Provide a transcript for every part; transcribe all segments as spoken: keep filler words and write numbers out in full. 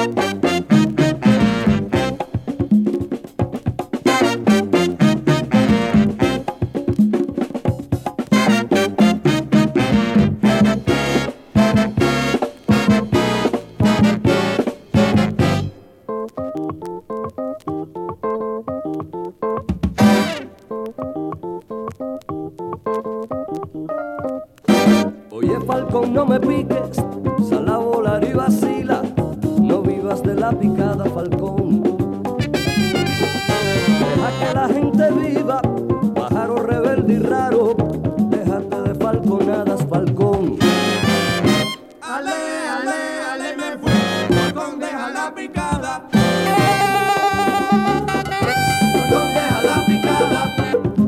Oye, Falcón, no me piques, sal a volar y vacila, no vivas de la picada, Falcón. Deja que la gente viva, pájaro rebelde y raro, déjate de falconadas, Falcón. Ale, ale, ale, me fui, Falcón, deja la picada. Falcón, deja la picada.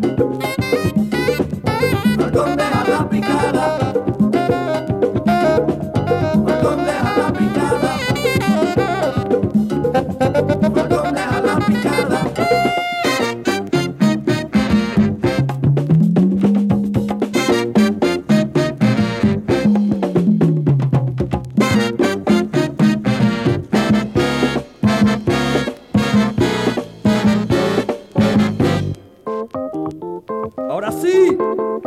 Falcón, deja la picada. Falcón, deja la picada. Falcón, deja la picada. Ahora sí.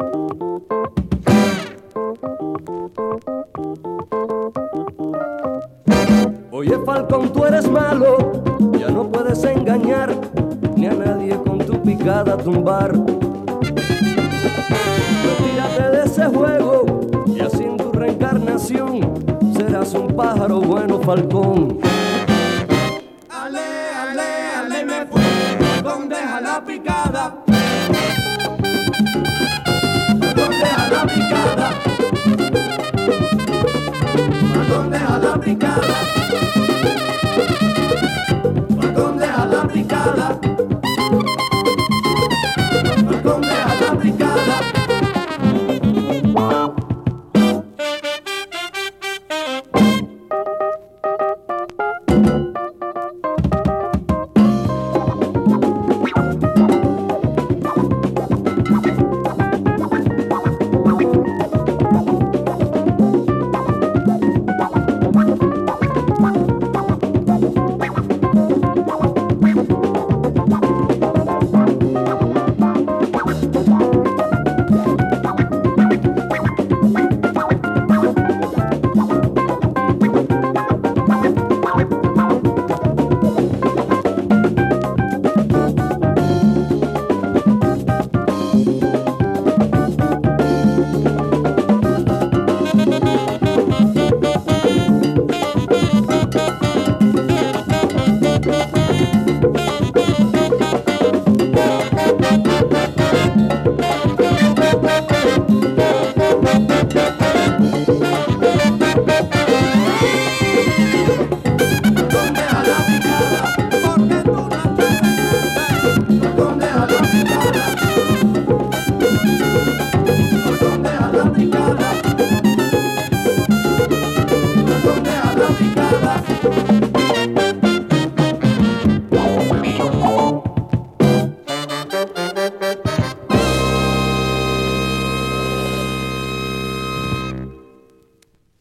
Oye, Falcón, tú eres malo, ya no puedes engañar ni a nadie con tu picada tumbar. Retírate de ese juego y así en tu reencarnación serás un pájaro bueno, Falcón. Ale, ale, ale, me fui, Falcón, deja la picada. Falcón, deja la picada. Falcón, deja la picada.